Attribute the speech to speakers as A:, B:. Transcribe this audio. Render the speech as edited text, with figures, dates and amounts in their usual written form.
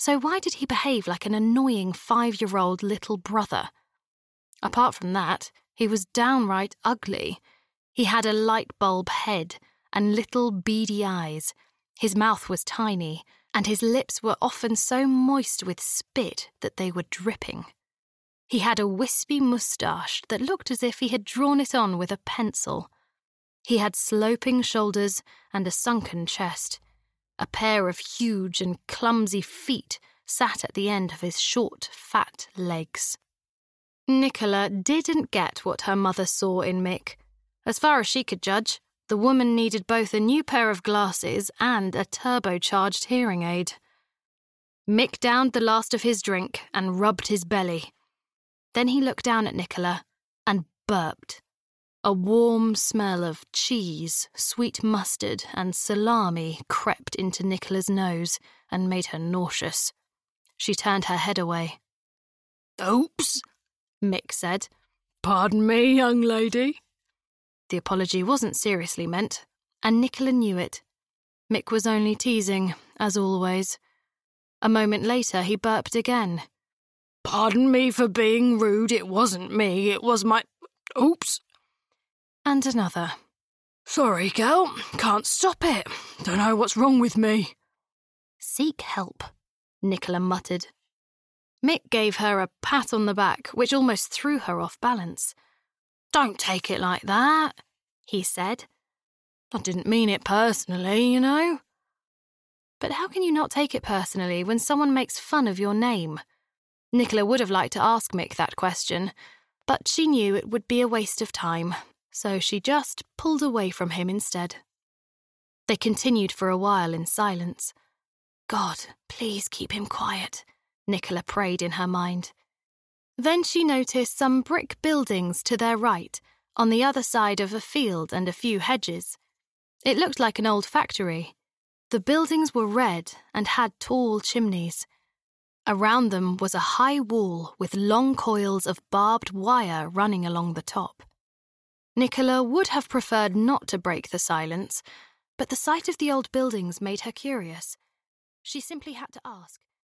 A: So why did he behave like an annoying 5-year-old little brother? Apart from that, he was downright ugly. He had a light bulb head and little beady eyes. His mouth was tiny, and his lips were often so moist with spit that they were dripping. He had a wispy moustache that looked as if he had drawn it on with a pencil. He had sloping shoulders and a sunken chest. A pair of huge and clumsy feet sat at the end of his short, fat legs. Nicola didn't get what her mother saw in Mick. As far as she could judge, the woman needed both a new pair of glasses and a turbocharged hearing aid. Mick downed the last of his drink and rubbed his belly. Then he looked down at Nicola and burped. A warm smell of cheese, sweet mustard, and salami crept into Nicola's nose and made her nauseous. She turned her head away.
B: "Oops,"
A: Mick said.
B: "Pardon me, young lady."
A: The apology wasn't seriously meant, and Nicola knew it. Mick was only teasing, as always. A moment later, he burped again.
B: "Pardon me for being rude. It wasn't me. It was my... Oops."
A: And another.
B: "Sorry, gal. Can't stop it. Don't know what's wrong with me."
A: "Seek help," Nicola muttered. Mick gave her a pat on the back, which almost threw her off balance. "Don't take it like that," he said.
B: "I didn't mean it personally, you know."
A: But how can you not take it personally when someone makes fun of your name? Nicola would have liked to ask Mick that question, but she knew it would be a waste of time, so she just pulled away from him instead. They continued for a while in silence. God, please keep him quiet, Nicola prayed in her mind. Then she noticed some brick buildings to their right, on the other side of a field and a few hedges. It looked like an old factory. The buildings were red and had tall chimneys. Around them was a high wall with long coils of barbed wire running along the top. Nicola would have preferred not to break the silence, but the sight of the old buildings made her curious. She simply had to ask.